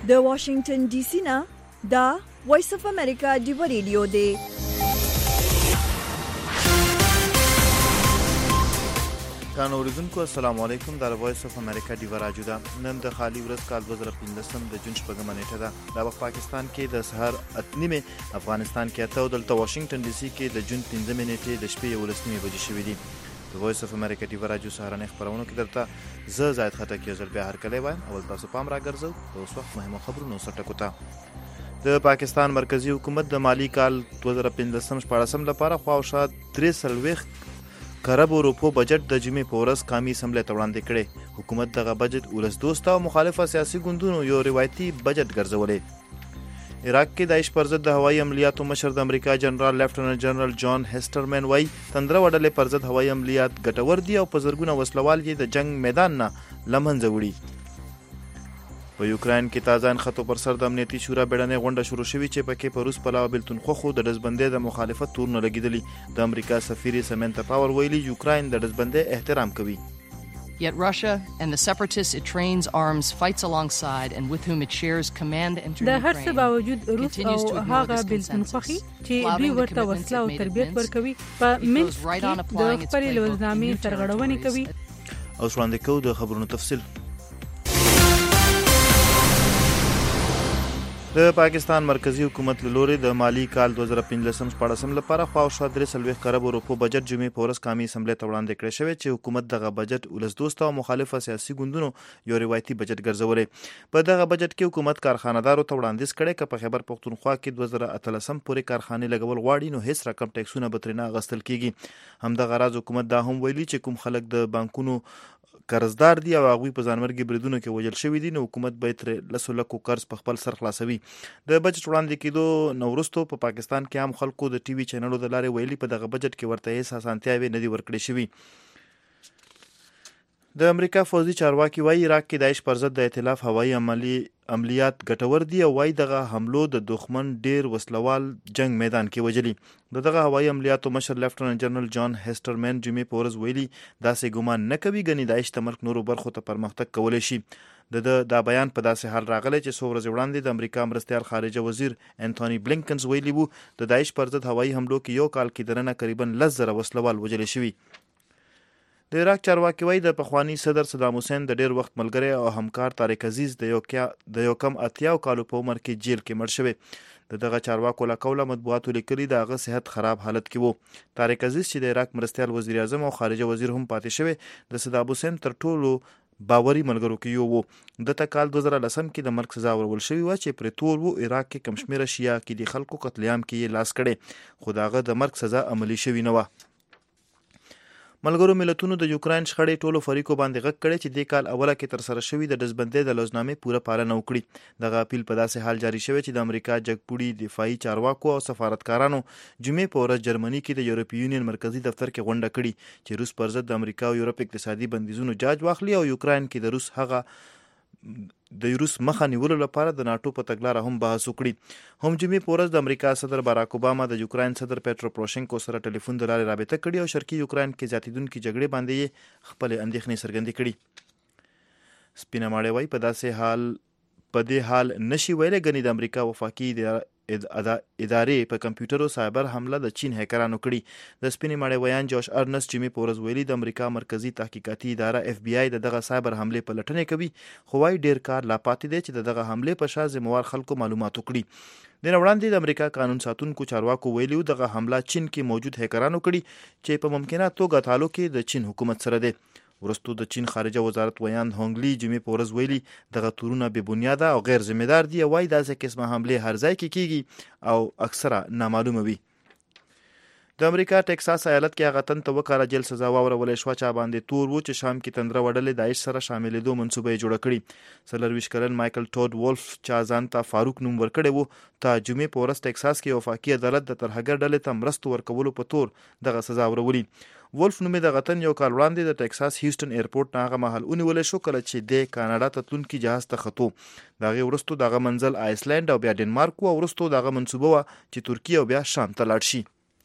د واشنگټن ډي سي نه دا وایس اف امریکا دی ریډیو دی. کانو اوریدونکو السلام علیکم. د وایس اف امریکا دی راډیو ده. نن د خالی ورځ کال 2015 د جون شپږمه نیټه ده. دا په پاکستان کې د سحر 8:30، افغانستان کې 8 او دلته واشنگټن ډي سي کې د جون 15 نیټه د شپې 11 بجې شوې دي. د وایس اف امریکا دی راډیو سهارنې خبرونه کې درته زه زاید خټک یو ځل بیا هر کله وایم. اول تاسو پام راګرځو اوس وخت مهمه خبرونه سره کوته. د پاکستان مرکزی حکومت د مالی کال 2015-14 لپاره خواوشا 3 کربو روپو بجټ د جمعې په ورځ قومي اسمبلی ته وړاندې کړي. حکومت دغه بجټ ولس دوسته او مخالفه سیاسي ګوندونو یو روایتي بجټ ګرځولې. عراق کې داعش پر ضد د هوایي عملیاتو مشر د امریکا جنرال لیفټننټ جنرال جان هیسټرمن وایي تندره وډلې پر ضد هوایي عملیات ګټور دي او په زرګونه وسلوال یې د جنگ میدان نه لمنځه وړي. په یوکرين کې تازه انخطو پر سر د امنیتي شورا بیړنۍ غونډه شروع شوې چې پکې په روس پلاو بلتونخو د دزبندۍ د مخالفت تورونه لګیدلي. د امریکا سفیر سمنتا پاور ویلي یوکرين د دزبندۍ احترام کوي. Yet Russia and the separatists it trains arms fights alongside and with whom it shares command and د هر څه باوجود روس او هغه بلتونخوخي چې دوی ورته وسله او تربیت ورکوي په منځ کې د خپل لوزنامې سرغړونې کوي. او وړاندې کوو د خبرونو تفصیل. د پاکستان مرکزی حکومت له لوري د مالی کال 2015-14 لپاره خواوشا 3 کربو روپو بجټ جمعې په ورځ قومي اسمبلی ته وړاندې کړی شوی چې حکومت دغه بجټ ولس دوسته او مخالفه سیاسي ګوندونو یو روایتي بجټ ګرځولې. په دغه بجټ کې حکومت کارخانه‌دارو ته وړاندیز کړی چې په خیبر پختونخوا کې 2013 پورې کارخانې لګول غواړي نو هیڅ رقم ټیکسونه به ترې نه اخیستل کیږي. همدغه راز حکومت دا هم ویلي چې کوم خلک د بانکونو قرضدار دي او هغوی په ځانمرګي بریدونو کې وژل شوي دي نو حکومت به ترې 10 لکو قرض په خپل سر خلاصوي. د بجټ وړاندې کېدو نو وروسته په پاکستان کې هم خلکو د ټي وي چینلونو د لارې ویلي په دغه بجټ کې ورته هیڅ اسانتیاوې نه دي ورکړې شوي. د امریکا فوزي چارواکي وایي عراق کې داعش پر ضد د ائتلاف هوایي عملیات ګټور دي او وایي دغه حملو د دښمن ډیر وسلوال جنگ میدان کې وجلي. دغه هوایي عملیاتو مشر لیفټننټ جنرال جان هیسټرمن جمعې په ورځ ویلي داسې ګمان نه کوي ګنې داعش د ملک نورو برخو ته پرمختګ کولی شي. دا بیان په داسې حال راغلی چې څو ورځې وړاندې د امریکا مرستیال خارجه وزیر انټونی بلینکنز ویلي وو د داعش پر ضد هوایي حملو کې یو کال کې دننه تقریبا 10,000 وسلوال وژل شوي. د عراق چارواکي وایي د پخوانی صدر صدام حسین د ډیر وخت ملګری او همکار طارق عزیز د یو کم 80 کالو په عمر کې جیل کې مړ شوی. دغه چارواکو له قوله مطبوعاتو لیکلي د هغه صحت خراب حالت کې وو. طارق عزیز چې د عراق مرستیال وزیر اعظم او خارجه وزیر هم پاتې شوی د صدام حسین تر ټولو باوري ملګرو کې یو وو. د کال 2010 کې د مرګ سزا ورول شوی و چې پر تور وو عراق کې کم شمیره شیعه کې د خلکو قتل عام کې لاس کړي خو داغه د مرګ سزا عملی شوی نه و. ملګرو ملتونو د یوکرين شخړې ټولو فریقو باندې غږ کړی چې د کال اوله کې تر سره شوی د دزبندۍ د لوزنامې پوره پالنه وکړي. دغه اپیل په داسې حال جاری شوی چې د امریکا جګپوړي دفاعي چارواکو او سفارتکارانو جمعې په ورځ جرمني کې د یورپی یونین مرکزی دفتر کې غونډه کړي چې روس پر ضد د امریکا او یورپ اقتصادي بندیزونو جاج واخلي او یوکرين کې د روس مخه نیولو لپاره د ناتو په تګلاره هم بحث وکړي. هم جمعې په ورځ د امریکا صدر باراک اوباما د یوکرين صدر پیټرو پروشینکو سره ټلیفون د لارې رابطه کړې او شرقي یوکرين کې زیاتیدونکو جګړې باندې خپل اندېښنې څرګندې کړي. سپینه ماړی وایي په دې حال نشي ویلې ګنې د امریکا وفاقي ادارې په کمپیوټرو سایبر حمله د چین هیکرانو کړي. د سپینې ماړی ویان جوش ارنس جمعې په ورځ ویلي د امریکا مرکزی تحقیقاتي اداره FBI دغه سایبر حمله په لټنې کوي خو وايي ډیر کار لا پاتې دی چې دغه حمله په شا ذمہوار خلکو معلومات وکړي. د وړاندې د امریکا قانون ساتونکو چارواکو ویلي دغه حمله چین کې موجود هیکرانو کړي چې په ممکنه توګه تعلق کې د چین حکومت سره دی. ورستو د چین خارجه وزارت ویان هونګلی جمعې په ورځ ویلي دغه تورونه بې بنیاده او غیر ذمہ دار دي او وايي داسې قسمه حمله هر ځای کې کیږي او اکثره نامعلومه وي. د امریکا ټکساس ایالت کې هغه تن ته وکاله جیل سزا واورولې شوه چې باندې تور وو چې شام کې تندره وډلې داعش سره شاملېدو منصوبه یې جوړه کړې. 24 کلن مایکل ټود وولف چې ځان ته فاروق نوم ورکړی وو ته جمعې په ورځ ټکساس کې وفاقي عدالت د ترهګر ډلې ته مرستو ورکولو په تور دغه سزا ورولي. وولف نومې دغه تن یو کال وړاندې د ټکساس هیوسټن ایرپورټ نه هغه مهال ونیولې شو کله چې د کاناډا ته تلونکي جهاز ته خطو. دغه وروسته دغه منزل آیسلند او بیا ډنمارک او وروسته دغه منصوبه و چې ترکیه او بیا شام ته لاړ شي.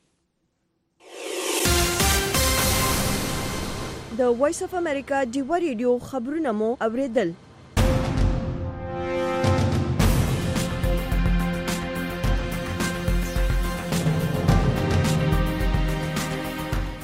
د وایس اف امریکا دی ریډیو خبرونه مو اوریدل.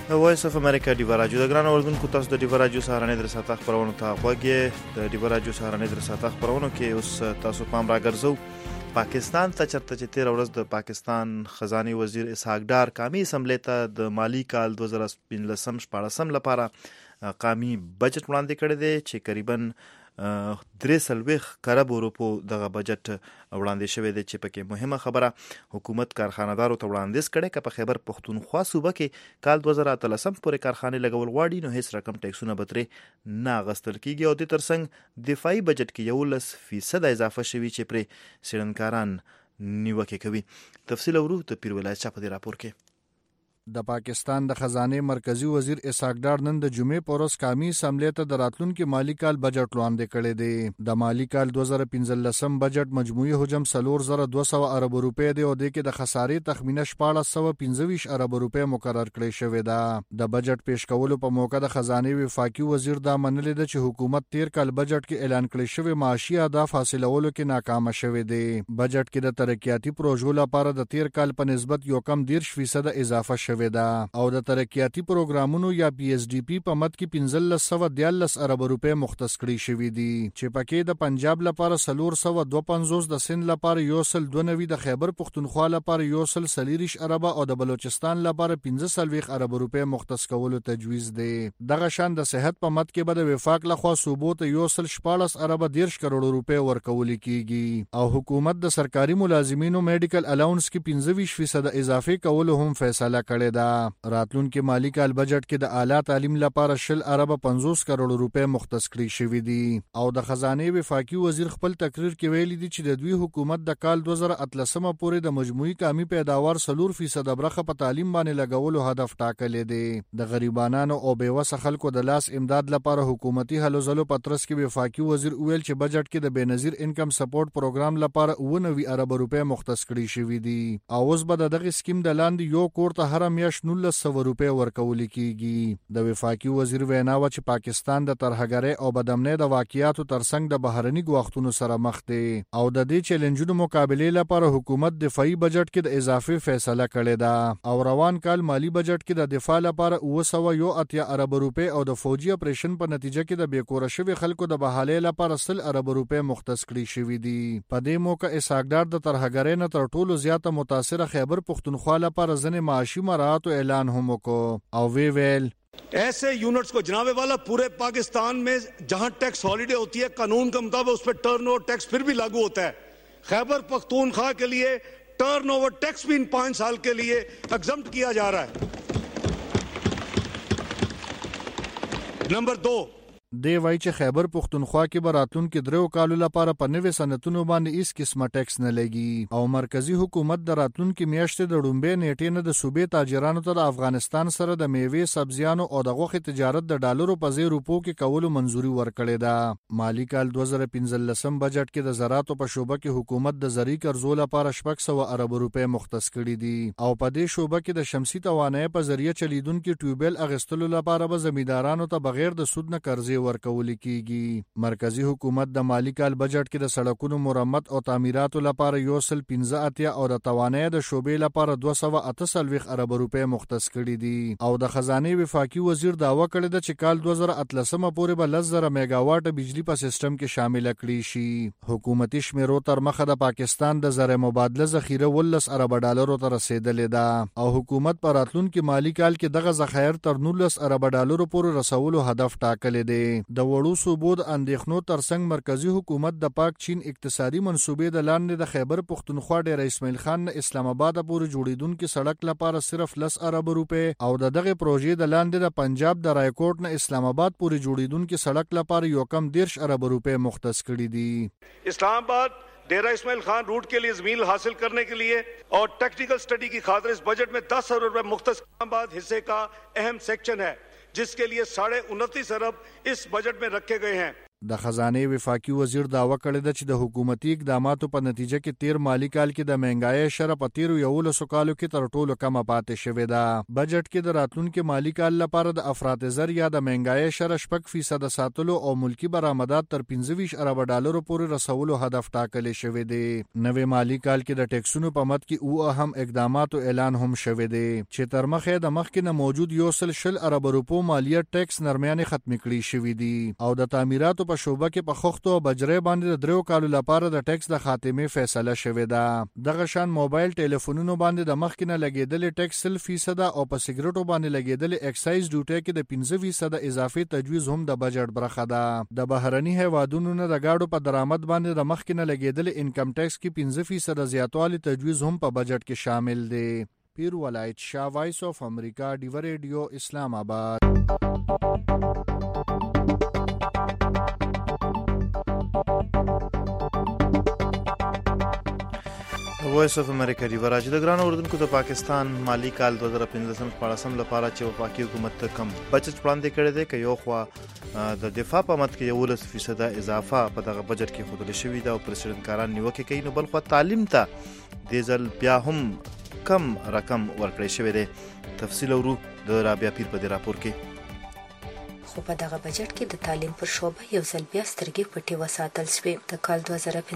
وایس اف امریکا ډیوا راډیو د ګران اوردونکو تاسو د ډیوا راډیو سهارنې درساته خبرونه ته غوږی د ډیوا راډیو سهارنې درساته خبرونه کې اوس تاسو پام راګرځو پاکستان ته چرته چې 13 ورځ د پاکستان خزانه وزیر اسحاق ډار قومي اسمبلی ته د مالی کال 2015-14 لپاره قومي بجټ وړاندې کړی دی چې تقریبا 3 کروڑ روپو دغه بجټ وړاندې شوی دی چې پکې مهمه خبره حکومت کارخانه‌دارو ته وړاندیز کړي چې په خیبر پختونخوا صوبه کې کال 2013 پورې کارخانه لګول غواړي نو هیڅ رقم ټیکسونه بتري نه غستل کیږي او د ترڅنګ دفاعي بجټ کې 11% اضافه شوی چې پر سړنکاران نیوکه کوي. تفصیل اورو ته پیر ولایت چا په دې راپور کې. د پاکستان د خزانه مرکزی وزیر اسحاق ډار نن د جمعې پورس قومي اسمبلی ته د راتلونکي مالی کال بجټ وړاندې کړی دی. د مالی کال 2015 بجټ مجموعي حجم 4200 ارب روپے دی او د کې د خسارې تخمینه 1425 ارب روپے مقرر کړی شوی دا. د بجټ پیش کولو په موقع د خزانه وفاقي وزیر دا منلې ده چې حکومت 13 کال بجټ کې اعلان کړی شوی معاشي اهداف حاصلولو کې ناکام شوی دی. بجټ کې د ترقیاتي پروژو لپاره د 13 کال په نسبت یو کم 10% اضافه شوی دا او د ترقیاتي پروګرامونو یا پی ایس ډی پی په مد کې 1514 ارب روپے مختص کړي شوی دي چې پکې د پنجاب لپاره 452 د سند لپاره 192 د خیبر پختونخوا لپاره 140 ارب او د بلوچستان لپاره 15 ارب روپے مختص کولو تجویز دی. دغه شان د صحت په مد کې به د وفاق لخوا صوبو ته 114 ارب 10 کروڑ روپے ورکول کیږي او حکومت د سرکاري ملازمینو میډیکل الاونس کې 25% اضافه کولو هم فیصله کړې ده. راتلونکي مالی کال بجټ کې د اعلی تعلیم لپاره 10 ارب 50 کروڑ روپے مختص کړي شوی دي او د خزانه وفاقي وزیر خپل تقریر کې ویلي دي چې د دوی حکومت د کال 2013 پورې د مجموعي قومي پیداوار 4% برخه په تعلیم باندې لګولو هدف ټاکلې دي. د غریبانو او بیوسه خلکو د لاس امداد لپاره حکومتي هلو ځلو پترس کې وفاقي وزیر ویل چې بجټ کې د بنظیر انکم سپورټ پروګرام لپاره 90 ارب روپے مختص کړي شوی دي او اوس به دغه سکیم د لاندې یو کور ته هر میاشت 1900 روپے ورکول کیږي. د وفاقي وزیر وینا و چې پاکستان د ترهګرۍ او بدامنۍ د واقعیاتو ترڅنګ د بهرني غوښتنو سره مخ دی او د دې چیلنجونو مقابله لپاره حکومت دفاعي بجټ کې د اضافي فیصله کړې ده او روان کال مالی بجټ کې د دفاع لپاره 980 ارب روپے او د فوجي اپریشن په نتیجه کې د بیکوره شوی خلکو د بحالۍ لپاره 100 ارب روپے مختص کړي شوی دي. په دې موقع اسحاق ډار د ترهګرۍ نه تر ټولو زیاته متاثره خیبر پختونخوا لپاره ځنې معاشي مراعات اعلان هم وکړ او وی ویل ऐसे यूनिट्स को जनाबे वाला पूरे पाकिस्तान में जहां टैक्स हॉलिडे होती है कानून के मुताबिक उस पर टर्नओवर टैक्स फिर भी लागू होता है. खैबर पख्तूनख्वा के लिए टर्नओवर टैक्स भी इन 5 साल के लिए एग्जम्प्ट किया जा रहा है. नंबर 2 دی وای چې خیبر پختونخوا کې به راتلونکي 3 کالو لپاره په نوې صنعتونو باندې هیڅ قسمه ټیکس نه لګي او مرکزی حکومت د راتلونکي میاشتې د ډومبې نیټې نه د صوبې تاجرانو ته د افغانستان سره د میوې سبزیانو او د غوښې تجارت د ډالرو په 0 روپو کې کولو منځوري ورکړې ده. مالی کال 2015 بجټ کې د زراعتو په شوبه کې حکومت د زرعي قرضو لپاره 600 ارب روپے مختص کړي دي او په دې شوبه کې د شمسي توانایي په ذریعہ چلیدونکو ټیوبل اغستلو لپاره به زمیندارانو ته بغیر د سود نه قرضې ورکول کیږي. مرکزی حکومت د مالی کال بجټ کې د سړکونو مرمت او تعمیراتو لپاره 115 او د توانایي د شوبې لپاره 248 ارب روپے مختص کړي دي او د خزانه وفاقي وزیر داوا کړی دی چې کال 2013 پورې به 10,000 میگاواټ بجلی په سیستم کې شامل کړي شي. حکومتي شمیرو تر مخه د پاکستان د زر مبادله ذخیره 19 ارب ډالرو ته رسیدلې ده او حکومت په راتلونکي مالی کال کې دغه ذخایر تر 19 ارب ډالرو پورې رسولو هدف ټاکلی دی. د وړو صوبو د اندېښنو ترڅنګ مرکزی حکومت د پاک چین اقتصادي منصوبې د لاندې د خیبر پختونخوا ډیر اسماعیل خان اسلام آباد پورې جوړیدونکو سړک لپاره صرف 10 ارب روپے او دغه پروژې د لاندې د پنجاب د رایکوټ نه اسلام آباد پورې جوړیدونکو سړک لپاره یو کم 10 ارب روپے مختص کړي دي. اسلام آباد डेरा इस्माइल खान रूट के लिए जमीन हासिल करने के लिए और टेक्निकल स्टडी की खातिर इस बजट में 10 अरब रुपए मुख्तस इस्लामाबाद हिस्से का अहम सेक्शन है जिसके लिए 29.5 अरब इस बजट में रखे गए हैं. د خزانه وفاقي وزیر داوا کړې ده چې د حکومتي اقداماتو په نتیجه کې تیر مالی کال کې د مهنګای شرح په تیرو 11 کالو کې تر ټولو کمه پاتې شوې ده. بجټ کې د راتلونکي مالی کال لپاره د افراط زر یا د مهنګای شرح 6% ساتلو او ملکی برآمدات تر 25 ارب ډالرو پورې رسولو هدف ټاکل شوی دی. نوې مالی کال کې د ټیکسونو په مد کې او اهم اقداماتو اعلان هم شوی دی چې تر مخه د مخکې نه موجود 100 ارب روپو مالیه ټیکس نرمیانه ختم کړي شوی دي او د تعمیراتو په شوبه کې په خښتو او بجری باندې د 3 کالو لپاره د ټیکس د خاتمه فیصله شوی ده. دغه شان موبایل ټلیفونونو باندې د مخکې نه لګیدل ټیکس 0% او په سیګریټو باندې لګیدل اکسایز ډیوټي کې د 15% اضافي تجویز هم د بجټ برخه ده. د بهرني هیوادونو نه د گاډو په درآمد باندې د مخکې نه لګیدل انکم ټیکس کې 15% زیاتوالی تجویز هم په بجټ کې شامل دی. پیر ولایت شاه، وایس آف امریکا، ډیو ریډیو، اسلام آباد. وایس اف امریکا ډیو راځي د ګران اردوونکو د پاکستان مالی کال 2015 لپاره چې وفاقي حکومت کم بجټ وړاندې کړی دی که یو خوا د دفاع په مد کې 11% اضافه په دغه بجټ کې ښودل شوې ده او پریزیدنت کاران نیوکه کوي، نو بل خوا تعلیم ته دې ځل بیا هم کم رقم ورکړی شوی دی. تفصیل اورو د رابعه پیر په دې راپور کې. خو په دغه بجټ کې د تعلیم پر شوبه یو ځل بیا سترګې پټې وساتل شوې. د کال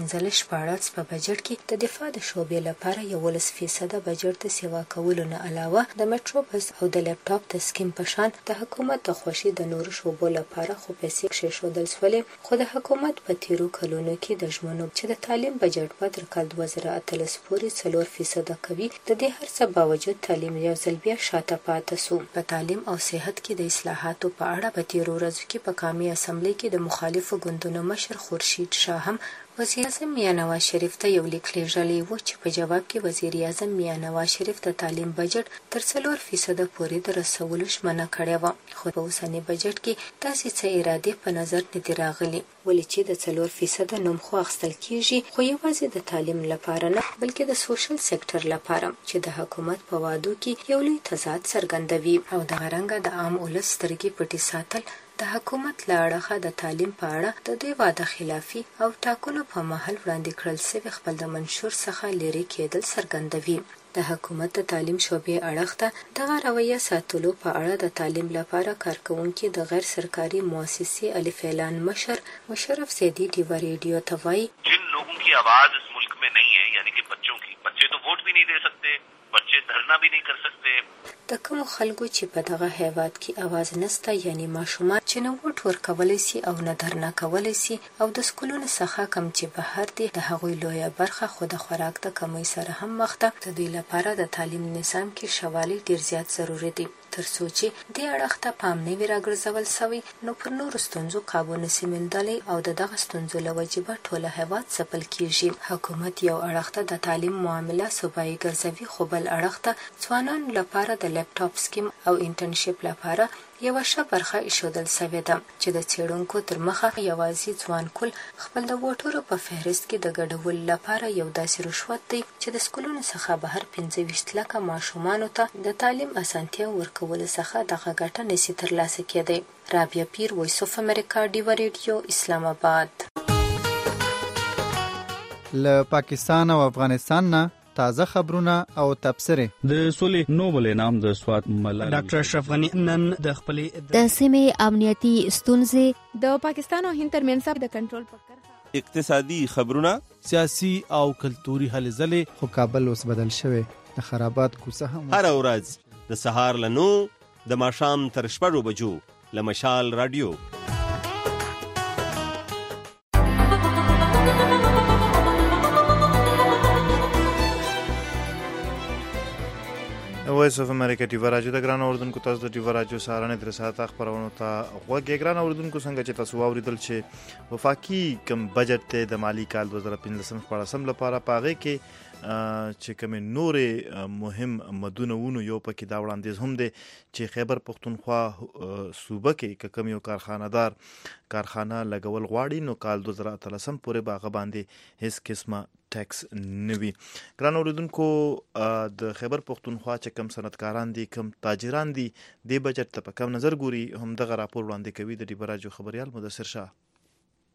2015 په بجټ کې د دفاع د شوبې لپاره 11% بجټ د سیوا کولو نه علاوه د میټرو بس او د لیپټاپ د سکیم په شان د حکومت د خوشي د نورو شوبو لپاره خو پیسې کښېښودل شولې. خو د حکومت په تیرو کلونو کې د ژمنو چې د تعلیم بجټ به تر کال 2018 پورې 4% کوي، د دې هر څه باوجود تعلیم یو ځل بیا شاته پاتې سو. په تعلیم او صحت کې د اصلاحاتو په اړه تیرو ورځو کې په قومي اسمبلی کې د مخالفو ګوندونو مشر خورشید شاه هم وزیر اعظم میاں نواز شریف ته یو لیک لیږلی و چې په جواب کې وزیر اعظم میاں نواز شریف د تعلیم بجټ تر 4% پورې د رسولو ژمنه کړې وه. خو په اوسني بجټ کې داسې څه ارادې په نظر نه دي راغلي، ولې چې د 4% نوم خو اخیستل کېږي، خو یوازې د تعلیم لپاره نه بلکې د سوشل سکتر لپاره چې د حکومت په وعدو کې یو لوی تضاد څرګندوي. او دغه رنګه د عام ولس سترګې پټې ساتل د حکومت له اړخه د تعلیم په اړه د دوی وعده خلافي او ټاکنو په مهال وړاندې کړل شوي خپل د منشور څخه لرې کېدل څرګندوي. د حکومت د تعلیم شعبې اړخ ته دغه رویه ساتلو په اړه د تعلیم لپاره کارکوونکي د غیر سرکاري مؤسسې الف اعلان مشر مشرف زیدی ډیو ریډیو ته وایي جن لوگوں کی آواز اس ملک میں نہیں ہے یعنی کہ بچوں کی، بچے تو ووٹ بھی نہیں دے سکتے، بچے دھرنا بھی نہیں کر سکتے. د کوم خلکو چې په دغه هیواد کې اواز نسته، یعنی ماشومان چې نه ووټ ورکولی سي او نه دھرنا کولی سي، او د سکولونو څخه کم چې بهر دي د هغوی لویه برخه خو د خوراک د کمۍ سره هم مخ ده. د دوی لپاره د تعلیم نظام کې شوالی ډیر زیات ضروري دی تر څو چې دې اړخ ته پام نه وي راګرځول سوی، نو پر نورو ستونزو قابو نسي موندلی او د دغه ستونزو له وجې به ټوله هیواد ځپل کیږي. حکومت یو اړخ ته د تعلیم معامله صوبایي ګرځوي، خو بل اړخ ته ځوانانو لپاره د لیپټاپ سکیم او انټرنشپ لپاره یوه ښه برخه ایښودل سوې ده چې د څېړونکو تر مخه یوازې ځوان کول خپل د ووټرو په فهرست کې د ګډولو لپاره یو داسې رشوت دی چې د سکولونو څخه بهر 25 لکه ماشومانو ته د تعلیم اسانتیا ورکولو څخه دغه ګټه نشي ترلاسه کېدی. رابعه پیر، وایس اف امریکا، ډیو ریډیو، اسلام آباد. له پاکستان او افغانستان نه تازه خبرونه او تبصره. د سولې نوبل انعام د سوات ملالۍ ډاکټر اشرف غنی نن د خپل د سیمې امنیتي ستونزې د پاکستان او هند ترمنځ د کنټرول پکړه، اقتصادي خبرونه، سیاسي او کلتوري هلې ځلې. خو کابل اوس بدل شوی، د خرابات کوڅه هم هر ورځ د سهار له 9 د ماښام تر 6 بجو له مشال رادیو. وایس اف امریکا ډیو راډیو د ګران اردوونکو تاسو د ډیو راډیو سهارنه در ساعت خبرونو ته غوږی. ګران اردوونکو څنګه چې تاسو واوریدل چې وفاقي کم بجټ ته د مالی کال 2015 لپاره پاغه کې چې کوم نورې مهم مدونه ونو یو پکې دا وړاندیز هم دی چې خیبر پختونخوا صوبه کې کوم یو کارخانه لګول غواړي نو کال 2013 پورې باغ باندې هیڅ قسمه ټیکس نوي. ګران اوریدونکو د خیبر پختونخوا چې کم صنعتکاران دي کم تاجران دي د بجټ ته په کم نظر ګوري هم دغه راپور وړاندې کوي د ډیو راډیو خبريال مدثر شاه.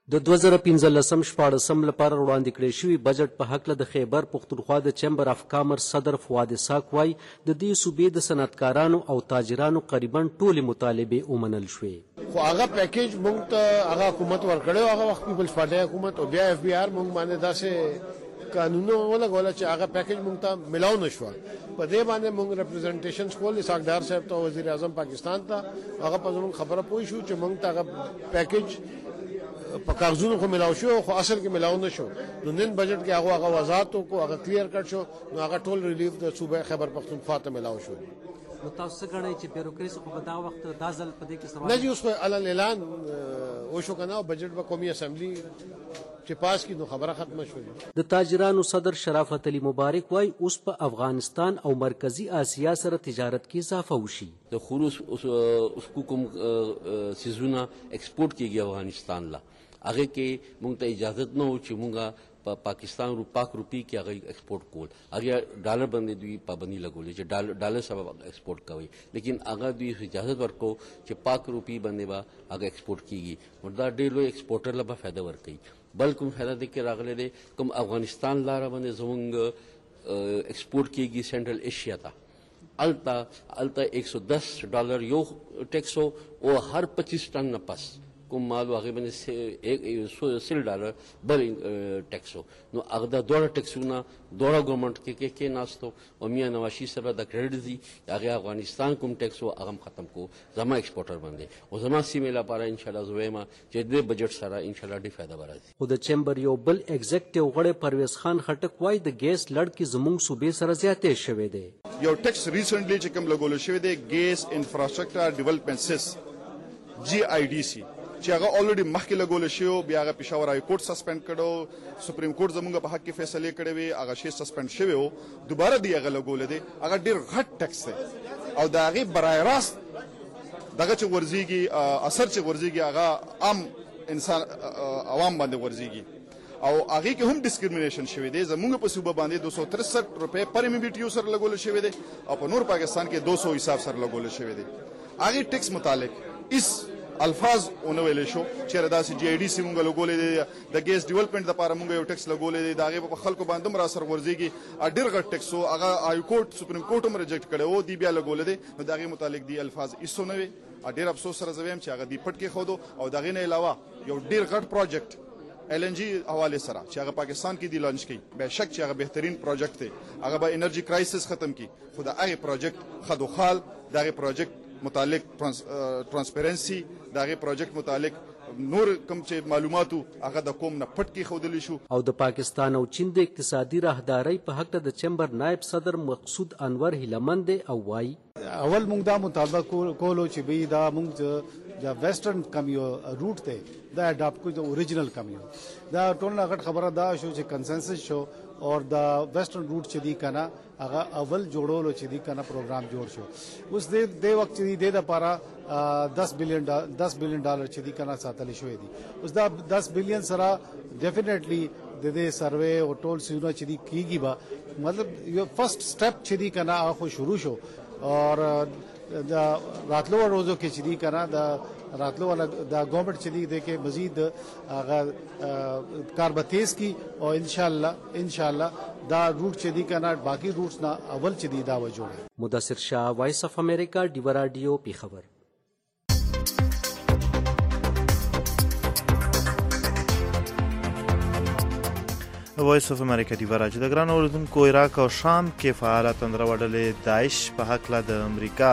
د 2015-14 لپاره وړاندې کړی شوي بجټ په هکله د خیبر پښتونخوا د چیمبر اف کامرس صدر فواد اسحاق وایي د دې صوبې د صنعتکارانو او تاجرانو قریبا ټولې مطالبې ومنل شوې. خو هغه پیکیج موږ ته هغه حکومت ورکړی هغه وخت پیپلز پارټي حکومت او بیا اف بی آر موږ باندې داسې قانونونه ولګول چې هغه پیکیج موږ ته ملاو نه شو. په دې باندې موږ ریپرزنټیشنز کول اسحاق ډار صاحب ته وزیر اعظم پاکستان ته هغه په زموږ خبره پوه شو چې موږ ته هغه پیکیج په کاغذونو خو ملاو شو خو اصل کې ملاو نه شو. نو نن بجټ کې هغه وضاحت کو هغه کلیر کړ شو نو هغه ټول ریلیف د صوبې خیبر پختونخوا ته ملاو شو. نو تاسو غواړئ چې بیوروکراسي په دا وخت دا ځل په دې کې سره نه جی اوس په اعلان وشو کنه بجټ په قومي اسمبلی چې پاس کی نو خبره ختمه شوه. د تاجرانو صدر شرافت علي مبارک وای اوس په افغانستان او مرکزی آسیا سره تجارت کې اضافه وشي. د خروج اوس کوم سيزونه ایکسپورټ کیږي افغانستان لا هغه کې مونږ ته اجازه نه و چې مونږه په پاکستان پاک روپی کې هغه ایکسپورټ کول هغه ډالر باندې دوی پابندي لګولې چې ډالر سبب ایکسپورټ کوي لیکن هغه دوی اجازه ورکو چې پاک روپی باندې به هغه ایکسپورټ کیږي وردا ډېر لوی ایکسپورټر لا به فائدہ ورکړي. بلکې فائدہ د کې راغلي دي کوم افغانستان لار باندې زموږ ایکسپورټ کیږي سنټرل ایشیا ته التا $110 یو ټیکس او هر 25 ټن نه پس کوم مال هغه باندې $100 بل ټیکس نو هغه د دوه ټیکسونه دوه ګورنمنت کې ناستو او میا نواشي سره د کریډټ دي هغه افغانستان کوم ټیکس هغه ختم کو زما ایکسپورټر باندې او زما سیمه لپاره ان شاء الله زویما چې د بجټ سره ان شاء الله ډیر فائدہ وراسي. خو د چیمبر یو بل ایگزیکټیو غړی پرویز خان خټک وای د ګیس لړ کې زموږ صوبې سره زیاتې شوې ده. یو ټیکس ریسنټلی چې کوم لګول شوی دی ګیس انفراستراکچر ډیولپمنٹ سیس GIDC چې هغه اولریډي مخکې لګول شو بیا هغه پېښور های کورټ سسپند کړو سپریم کورټ زموږ په حق کې فیصله کړې وي هغه شی سسپند شوی وو دوباره دی هغه لګول دی هغه ډیر غټ ټیکس دی او دا هغه برای راست دغه چې ورزيږي اثر چې ورزيږي هغه عام انسان عوام باندې ورزيږي او هغه کې هم ډیسکریمینیشن شوی دی زموږ په صوبه باندې $263 پر MMBTU سره لګول شوی دی او په نور پاکستان کې 200 حساب سره لګول شوی دی. هغه ټیکس متعلق اس الفاظ اونې ویل شو چې داسې GIDC مونږ لګولې دي د ګیس ډیولپمنٹ لپاره مونږ یو ټیکس لګولې دي دا هغه په خلکو باندې را سر ورځيږي ډېر غټ ټیکس هغه های کورټ سپریم کورټ هم ریجیکټ کړي او دی بیا لګولې دي نو دا هغه متعلق دي الفاظ ایسو نه وي ډېر افسوس سره زویم چې هغه دی پټ کې خودو او دا غینه علاوه یو ډېر غټ پروجیکټ LNG حواله سره چې هغه پاکستان کې دی لانچ کړي به شک چې هغه بهترین پروجیکټ دی هغه به انرژي کرایسس ختم کړي خو دا هغه پروجیکټ خدوخال دا هغه پروجیکټ متعلق ترانسپیرنسي دغه پروجیکټ متعلق نور کوم چې معلوماتو هغه د کوم نه پټ کې خودلی شو. او د پاکستان او چین د اقتصادي راهداري په حق د چیمبر نائب صدر مقصود انور هیلمند او وای اول موږ دا مطالبه کولو چې به دا موږ د ویسټرن کمیو روټ ته دا اډاپټ کو د اوریجنل کمیو دا ټول غټ خبره دا شو چې کنسنسس شو او د ویسټرن روټ چې دی کنه هغه اول جوړولو چې دی کنه پروګرام جوړ شو اوس د وخت چې دی د لپاره $10 بلین چې دی کنه ساتل شوې دي اوس دا 10 بلین سره ډیفینیټلی د دې سروے او ټول سونه چې دی کیږي با مطلب یو فرست سټپ چې دی کنه هغه شروع شو اور دا راتلو ورځو کې چې دی کنه دا راتلو ولا دا گورنمنت چې دی د کې مزید هغه کاربتیز کی او ان شاء الله دا روټ چې دی کنه باقی روټس نه اول چې دی دا و جوړه. مدثر شاه وایس اف امریکا ډیو رادیو پی خبر. وایس اف امریکا دی ورځ د ګران اوردونکو عراق او شام کې فعالیت اندرولې داعش په حق لا د امریکا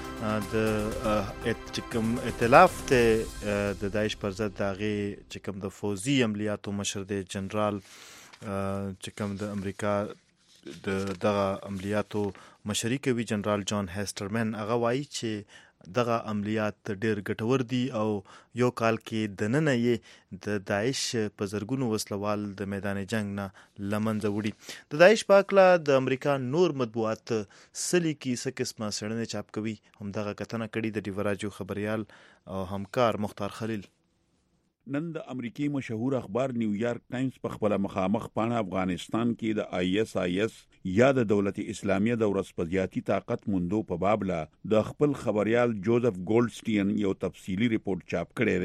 د ائتلاف ته د داعش پر ضد دغه چې کوم د فوزي عملیاتو مشر دی جنرال چې کوم د امریکا دغه عملیاتو مشري کوي جنرال جان هیسټرمن هغه وایي چې دغه عملیات ډېر ګټور دي او یو کال کې د نن یې د داعش په زرګونو وسلوال د میدان جنگ نه لمنځه وړي. د داعش په اړه د امریکا نور مطبوعات سلی کې څه قسمه څېړنې چاپ کوي همدغه کتنه کړې د ډیو رادیو خبريال او همکار مختار خلیل. نن د امریکای مشهور اخبار نیویارک ټایمز په خپل مخامخ پاڼه افغانستان کې د ISIS یا د دولت اسلامیه د ورسپدیاتی طاقت موندو په باب لا د خپل خبريال جوزف ګولډسټین یو تفصیلی ریپورت چاپ کړی دی.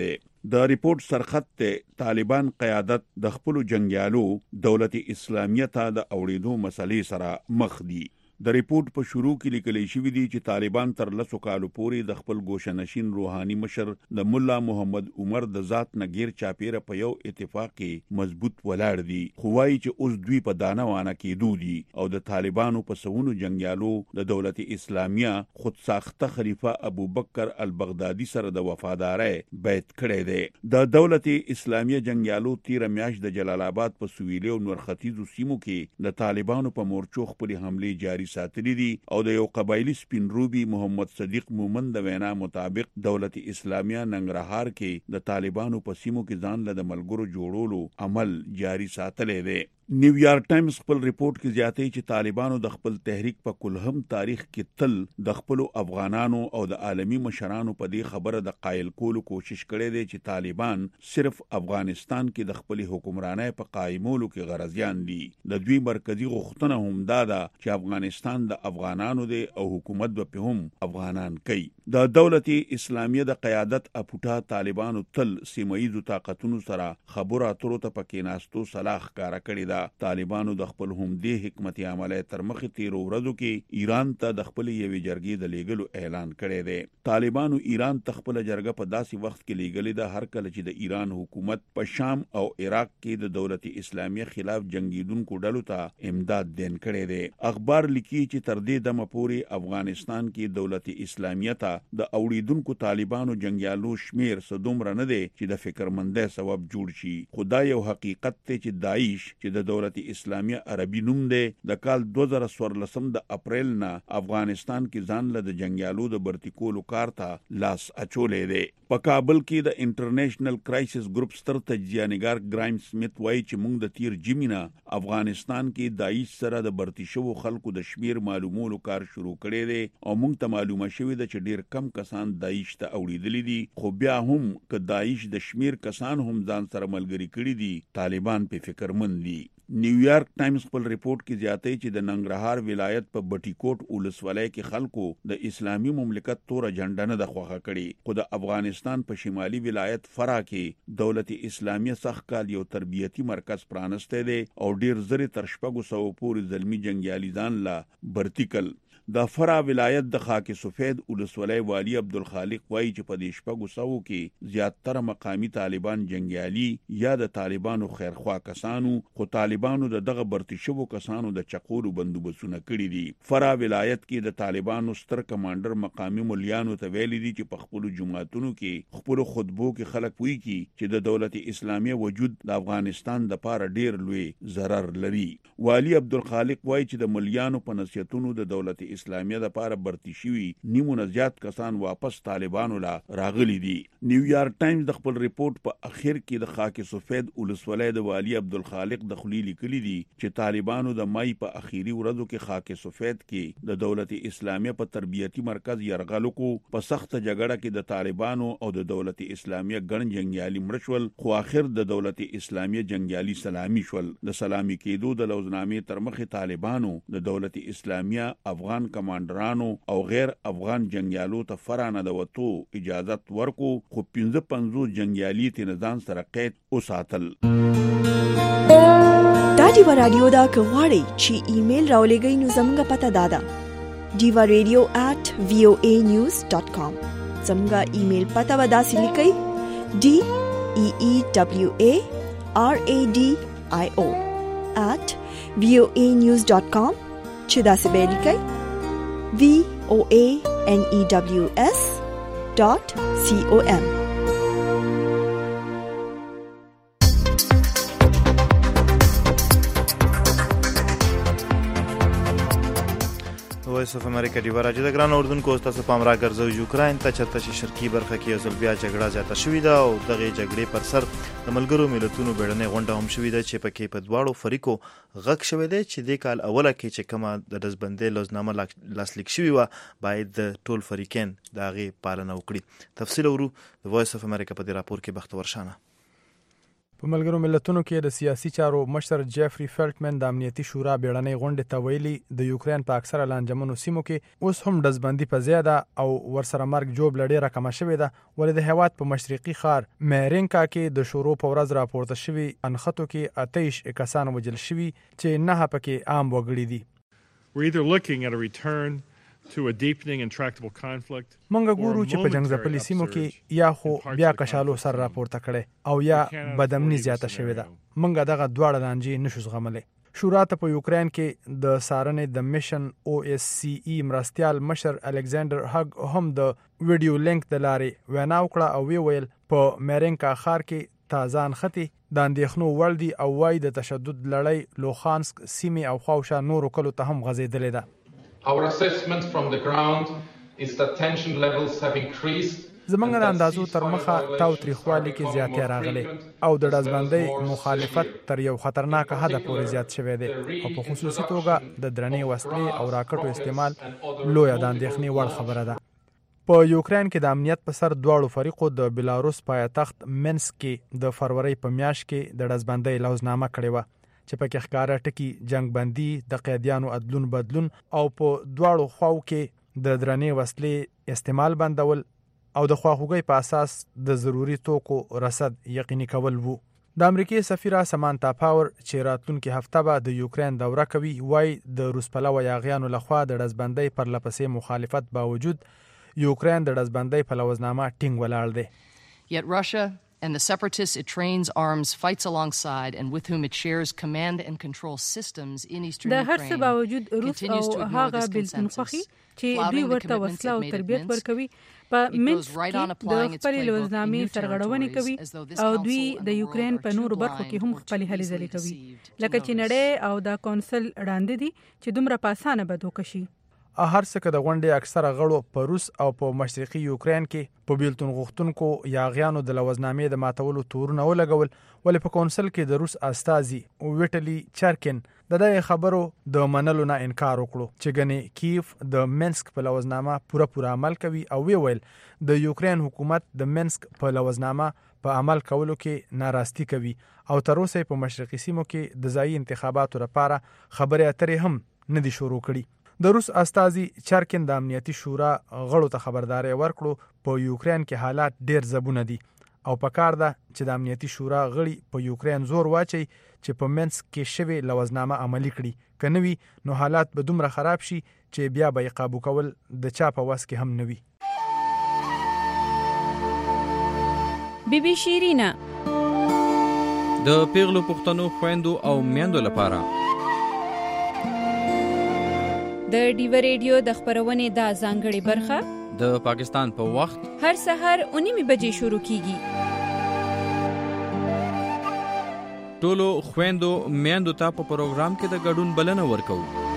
د ریپورت سرخط ته طالبان قیادت د خپل جنگیالو دولت اسلامیه ته د اوړېدو مسلې سره مخ دي. د ریپورت په شروع کې لیکل شوی دی چې طالبان تر 10 کالو پورې د خپل ګوشنشین روحاني مشر د مولا محمد عمر د ذات نګیر چاپیره په یو اتفاق کې مضبوط ولاړ دي، خو وايي چې اوس دوی په دانه وانه کېدو دي او د طالبانو په سونو جنگیالو د دولت اسلامیه خود ساخته خلیفہ ابو بکر البغدادي سره د وفادارۍ بیعت کړی دی. د دولت اسلامیه جنگیالو 13 میاشت د جلال آباد په سویلي او نور ختیځو سیمو کې د طالبانو په مورچو خپل حمله جاری ساتلی دي او د یو قبایلی سپین روبي محمد صدیق مومن د وینا مطابق دولت اسلامیه ننګرهار کې د طالبانو په سیمو کې ځان له ملګرو جوړولو عمل جاری ساتلی دی. نیویارک ټایمز خپل ریپورت کې زیاتوي چې طالبانو د خپل تحریک په کلهم تاریخ کې تل د خپل افغانانو او د عالمی مشرانو په دې خبره د قائل کولو کوشش کړي دي چې طالبان صرف افغانستان کې د خپل حکمرانۍ په قائمولو کې غرضیان دي. د دوی مرکزی غوښتنه هم دا ده چې افغانستان د افغانانو دی او حکومت به هم افغانان کوي. د دولت اسلامیه د قیادت اپوټا طالبانو تل سیمایي طاقتونو سره خبرو اترو ته پکې ناستو صلاح کار کړی دا. طالبانو د خپل همدې حکمت عملی تر مخې تیرو ورځو کې ایران ته د خپل یوې جرګې د لیږلو اعلان کړی دی. طالبانو ایران ته خپل جرګه په داسې وخت کې لیږلې ده هر کله چې د ایران حکومت په شام او عراق کې د دولت اسلامیه خلاف جنگیدونکو ډلو ته امداد دین کړی دی. اخبار لیکي چې تر دې دمه پورې افغانستان کې دولت اسلامیه ته د اوړېدونکو طالبانو جنگیالو شمیر څه دومره نه دی چې د فکرمندۍ سبب جوړ شي. خو دا یو حقیقت دی چې داعش چې د دولت اسلامیه عربي نوم دی د کال 2014 د اپریل نه افغانستان کې ځان له د جنگیالو د برتی کولو کار ته لاس اچولې دی. په کابل کې د انټرنیشنل کرایسس ګروپ ستر تجزیه‌نګار گرایم سمیت وایي چې موږ د تیر جمینا افغانستان کې داعش سره د برتی شوو خلکو د شمیر معلومولو کار شروع کړی دی او موږ ته معلومه شوې ده چې ډیر کم کسان داعش ته اوړېدلي دي، خو بیا هم که داعش د شمیر کسان هم ځان سره ملګري کړي دي طالبان په فکرمند دي. نیویارک ټایمز خپل ریپورت کې زیاتوي چې د ننګرهار ولایت په بټي کوټ ولسوالۍ کې خلکو د اسلامي مملکت تور جنډه نه د خوخه کړي، خو د افغانستان په شمالي ولایت فرا کې دولت اسلامیه سخت کال یو تربیتی مرکز پرانسته دی او ډیر زری تر 600 پورې زلمی جنگیالي ځان لا برتیکل. د فرا ولایت د خاک سفید ولسوالۍ والی عبدالخالق وایي چې په دې 600 کې زیاتره مقامی طالبان جنگیالي یا د طالبانو خیرخوا کسانو، خو طالبانو دغه برتی شوو کسانو د چقولو بندوبستونه کړي دي. فرا ولایت کې د طالبانو ستر کمانډر مقامی مليانو ته ویلي دي چې په خپل جمعاتونو کې خپل خطبو کې خلک وایي چې د دولت اسلامیه وجود د افغانستان د پاره ډیر لوی ضرر لري. والی عبدالخالق وایي چې د مليانو په نصیحتونو د دولت اسلامیه د پاره برتی شوی نیمونه زیات کسان واپس طالبانو لا راغلي دي. نیویارک ټایمز د خپل ریپورت په اخر کې د خاک سفید ولسوالۍ د والی عبدالخالق د خلیل لیکلي دي چې طالبانو د مای په اخیری ورځو کې خاک سفید کې د دولت اسلامیه په تربیتی مرکز یرغلو کو په سخت جګړه کې د طالبانو او د دولت اسلامیه ګڼ جنگیالي مړشول، خو اخر د دولت اسلامیه جنگیالي سلامي شول. د سلامي کېدو د لوزنامې تر مخې طالبانو د دولت اسلامیه افغان کمانډرانو او غیر افغان جنگیالو ته فرانه د وتو اجازت ورکو، خو 55 جنگیالي ته نظام سره قید وساتل. دا دیوا رادیو دا کغواړي چې ایمیل راولېږئ نو زموږ پته دادا diva.radio@voanews.com. زموږ ایمیل پته وداسې لیکئ DEEWARADIO@voanews.com چې داسې به لیکئ VOANEWS.com. وایس اف امریکا دیوا راځي د ګران اردوونکو تاسو پام را ګرځو یوکرين ته چرته چې شرقي برخه کې ځل بیا جګړه زیاته شوې ده او دغه جګړې پر سر د ملګرو ملتونو بیړنۍ غونډه هم شوې ده چې پکې په دواړو فریقو غږ شوې ده چې د کال اوله کې چې کومه د دزبندۍ لوزنامه لاسلیک شوې و باید د ټول فریقین دغه پالنه وکړي. تفصیل ورو د وایس اف امریکا په دې راپور کې بختور شانه. په ملګرو ملتونو کې د سیاسي چارو مشر جیفري فیلټمن د امنیتي شورا بیړنۍ غونډې ته ویلي د یوکرين په اکثره لانجمنو سیمو کې اوس هم دزبندي په زیاده او ورسره مرګ جوړ لړۍ راکمه شوې ده، ولې د هیواد په مشرقي ښار مېرینکا کې د شورو په ورځ راپورته شوي انخطو کې 28 کسان وژل شوي چې 9 پکې عام وګړي دي. We're either looking at a return to a deepening and tractable conflict. منګه ګورو چې په جنگ ځپلي سیمو کې یا خو بیا کشالو سر راپورته کړي او یا بدامني زیاته شوې ده. منګه دغه دواړه لانجې نشو زغملې. شورا ته په یوکرين کې د سارنې د میشن OSCE مرستيال مشر الکساندر هګ هم د ویډیو لینک د لارې وینا وکړه او ویل په میرینکا ښار کې تازان خطي د اندېښنو وړ دي او وايي د تشدد لړۍ لوخانسک سیمې او خواوشا نورو کلو ته هم غځېدلې ده. Our assessment from the ground is that tension levels have increased. زمونږ د اندازو تر مخه تاو تریخوالي کې زیاتې راغلي او د دزبندۍ مخالفت تر یو خطرناک حد پورې زیات شوی دی او په خصوصي توګه د درنې وسلې او راکټو استعمال لویه د اندېښنې وړ خبره ده. په یوکرين کې د امنیت په سر دواړو فریقو د بلاروس پایتخت منسک کې د فروری په میاشت کې د دزبندۍ لوزنامه کړې و چې پکې ښکارا ټکی جنگ بندي د قیدیانو عدلون بدلون او په دواړو خواو کې د درنې وسلې استعمال بندول او د خواخوږۍ په اساس د ضروري توکو رصد یقیني کول وو. د امریکای سفیره سمانتا پاور چې راتلونکي هفته به د یوکرين دوره کوي وای د روس پلوه یاغیانو لخوا د دزبندۍ پر لپسې مخالفت باوجود یوکرين د دزبندۍ په لوزنامه ټینګ ولاړ دی. Yet Russia and the separatists it trains arms fights alongside and with whom it shares command and control systems in eastern Ukraine. د هر څه باوجود روس او هغه بلتون خوخي چې دوی ورته وسله او تربیت ورکوي په منسک کې د خپل لوزنامې سرغړونې کوي او دوی د یوکرين په نورو برخو کې هم خپل هلې ځلې کوي لکه چې نړۍ او د کونسل وړاندې دي چې دومره پاسانه به دوکشي. هر څه د غونډې اکثره غړو په روس او په مشرقي یوکرين کې په بیلتون غوښتونکو یاغیانو د لوزنامې د ماتولو تورونه ولګول، ولې په کونسل کې د روس استازي ویټلی چرکن د دې خبرو د منلو نه انکار وکړو چې ګنې کیف د منسک په لوزنامه پوره عمل کوي او ویل د یوکرين حکومت د منسک په لوزنامه په عمل کولو کې ناراستی کوي او تر اوسه په مشرقي سیمو کې د ځایي انتخاباتو لپاره خبرې اترې هم نه دي شروع کړي. د روس استازي چرکن د امنیتي شورا غړو ته خبرداري ورکړو په یوکرين کې حالات ډیر زبونه دي او په کار ده چې د امنیتي شورا غړي په یوکرين زور واچي چې په منسک کې شوی لوزنامه عملی کړي، که نوي نو حالات به دومره خراب شي چې بیا به قابو کول د چا په وس کې هم نوي. بیبي شیرینا د پیغلو پښتنو خويندو او میندو لپاره د ډیو ریډیو د خبرونې د ځانګړي برخه د پاکستان په وخت هر سحر 9 بجې شروع کیږي. ټولو خويندو میندو ته په پروګرام کې د ګډون بلنه ورکو.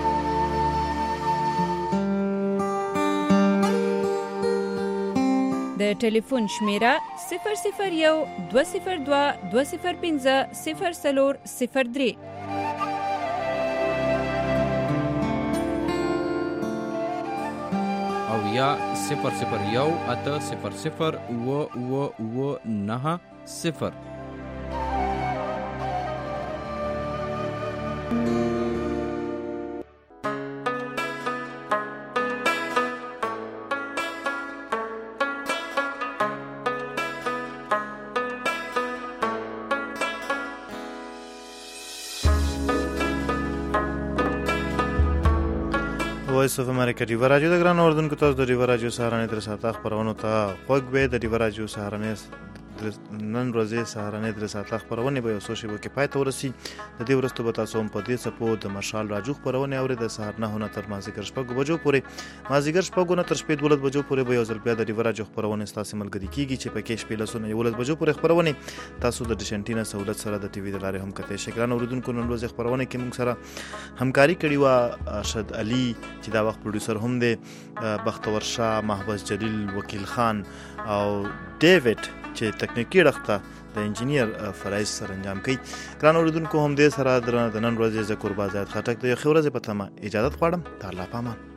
د ټلیفون شمیره 001 202 205 0403 او یا 001 800 990. وایس اف امریکا ډیو راډیو د ګران اوردونکو تاسو د ډیو راډیو سهارنې تر ساعته خبرونه ته خوږ به د ډیو راډیو سهارنې نن ورځې سهارنې تر ساعته خبرونه به اوسو شی وکي پای ته ورسی د دې ورستو به تاسو هم په دې سپو د مشال راجو خبرونه اوري د سهار نه هونه تر مازیګر شپږ بجو پورې مازیګر شپږ نه تر شپې 12 بجو پورې به یو ځل بیا د ډیو راډیو خبرونه تاسو ملګری کیږي چې پکې شپې لسونه 11 بجو پورې خبرونه تاسو د ډیشنټینا سہولت سره د ټي وي د لارې هم کته شکران اوردونکو نن ورځې خبرونه کې موږ سره همکاري کړې و ارشد علي چې دا وخت پروډوسر هم دی، بختور شاه، محبوب جلیل، وکیل خان او ډیوډ چې تکنیکی رخته د انجینیر فرایز سره انجام کوي. ګران اوردونکو هم دې سره د نن ورځې ذکر بازار خټک د یو خبره په تمه اجازه غواړم. تعالی پامان.